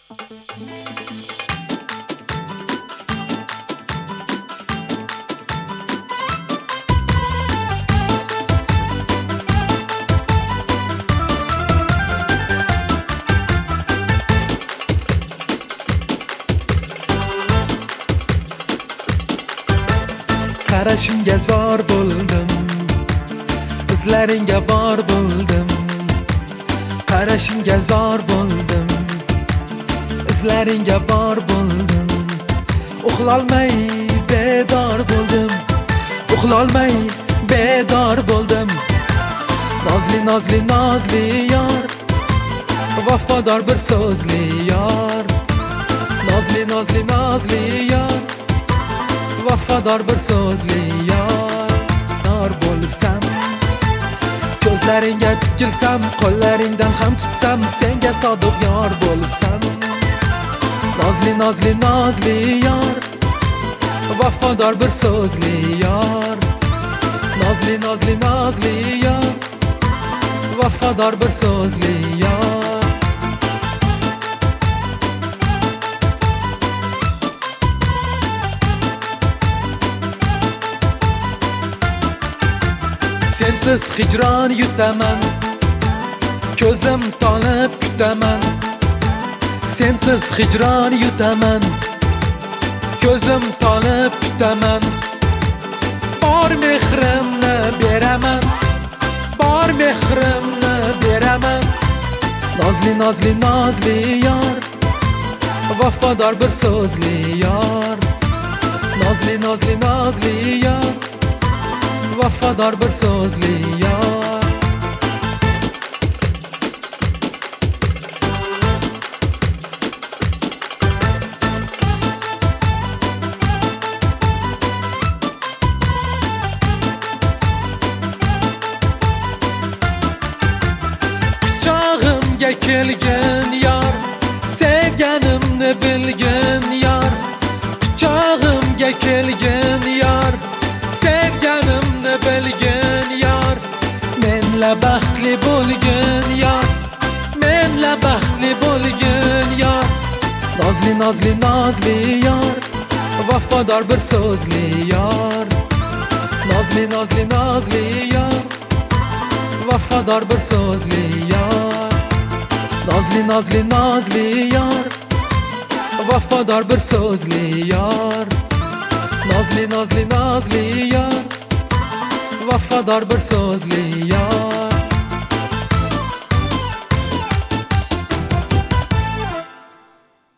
Qarashingga zor bo'ldim, izlaringga bor bo'ldim. Qarashingga zor bo'ldim, izlaringga bor bo'ldim. Uxlolmay bedor bo'ldim, uxlolmay bedor bo'ldim. Nozli nozli nozli yor, vafodor bir so'zli yor. Nozli nozli nozli yor, vafodor bir so'zli yor. Yor bo'lsam, ko'zlaringga tikilsam, qo'llaringdan ham tutsam, senga sodiq yor bo'lsam. Nozli nozli nozli yor, vafodor bir so'zli yor. Nozli nozli nozli yor, vafodor bir so'zli yor. Sensiz hijron yutaman, ko'zim tolib kutaman. Sensiz hijron yutaman, ko'zim tolib kutaman. Bor mehrimni beraman, bor mehrimni beraman. Nozli nozli nozli yor, vafodor bir so'zli yor. Nozli nozli nozli yor, vafodor bir so'zli yor. Quchog'imga kelgan yor, sevganimni bilgan yor. Quchog'imga kelgan yor, sevganimni bilgan yor. Menla baxtli bo'lgan yor, menla baxtli bo'lgan yor. Nozli nozli nozli yor, vafodor bir so'zli yor. Nozli nozli nozli yor, vafodor bir so'zli yor. Nozli nozli nozli yor, vafodor bir so'zli yor. Nozli nozli nozli yor, vafodor bir so'zli yor.